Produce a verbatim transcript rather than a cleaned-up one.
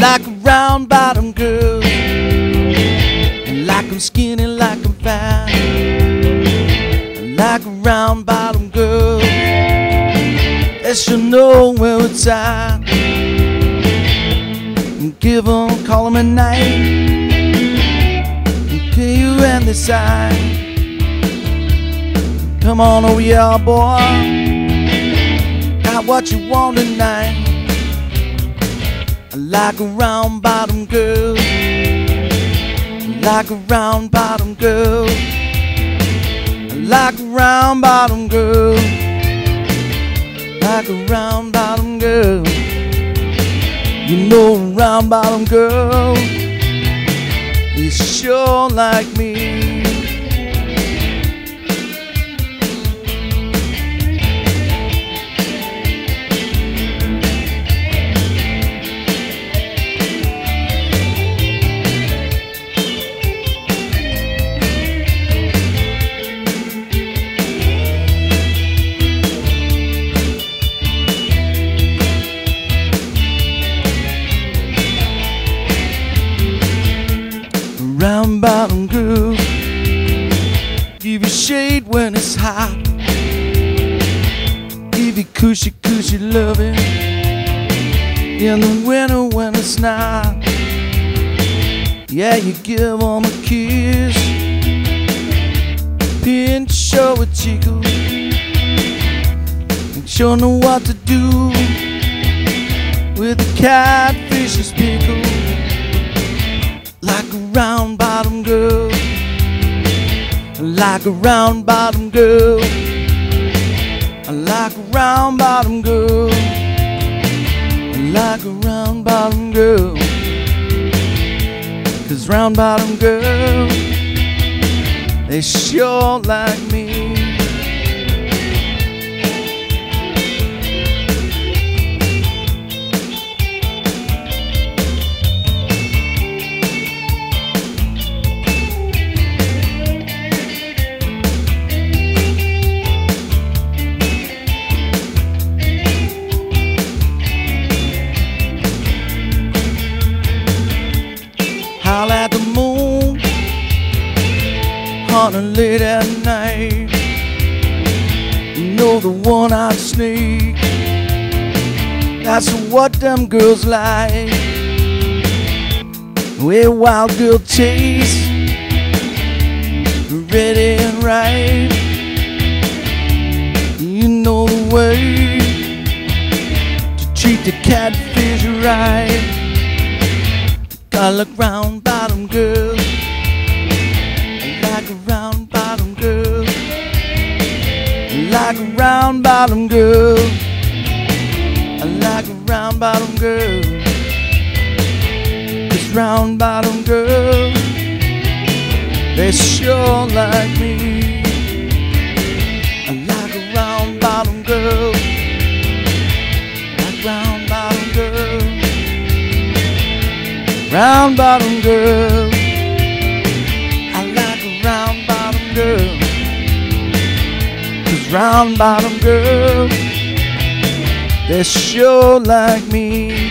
like a round bottom girl, like I'm skinny, like I'm fat, like a round bottom girl. They should know where it's at. And give them, call them at night, and can you and decide? Come on, oh yeah, boy, got what you want tonight. I like a round bottom girl, like a round bottom girl, like a round bottom girl, like a round bottom girl. You know a round bottom girl is sure like me. Round bottom girl, give you shade when it's hot, give you cushy cushy loving in the winter when it's not. Yeah, you give them a kiss, pinch, show a tickle, and sure know what to do with the catfish's pickle. Like a round bottom girl, like a round bottom girl, like a round bottom girl, like a round bottom girl. Cause round bottom girl, they sure like me. Howl at the moon, honey, late at night. You know the one-eyed snake, that's what them girls like. Way wild girl chase, ready and right. You know the way to treat the catfish right. Gotta look round bottom girl, like a round bottom girl, like a round bottom girl, like a round bottom girl. This round bottom girl, they sure like me. I like a round bottom girl, like round bottom girl. Round bottom girl, I like a round bottom girl. Cause round bottom girl, they sure like me.